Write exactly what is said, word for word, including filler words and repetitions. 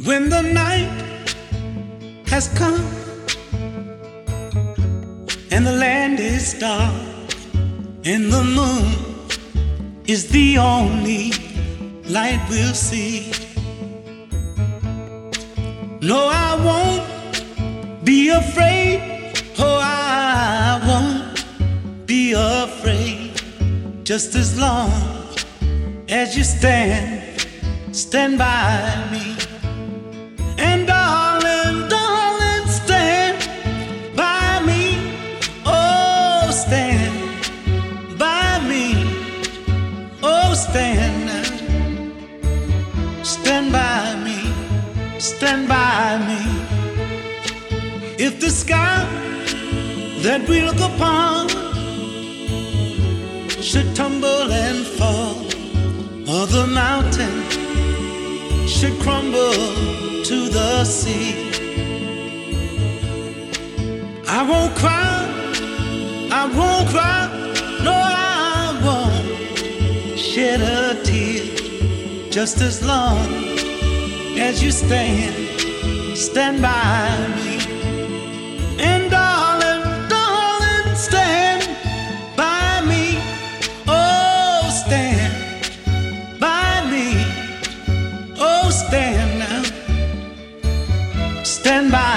When the night has come and the land is dark and the moon is the only light we'll see. No, I won't be afraid. Oh, I won't be afraid. Just as long as you stand, stand by me. And darling, darling, stand by me. Oh, stand by me. Oh, stand now. Stand by me. Stand by me. If the sky that we look upon should tumble and fall, or the mountain should crumble to the sea, I won't cry, I won't cry, no, I won't shed a tear. Just as long as you stand, stand by me. And darling, darling, stand by me. Oh, stand by me. Oh, stand now. Stand by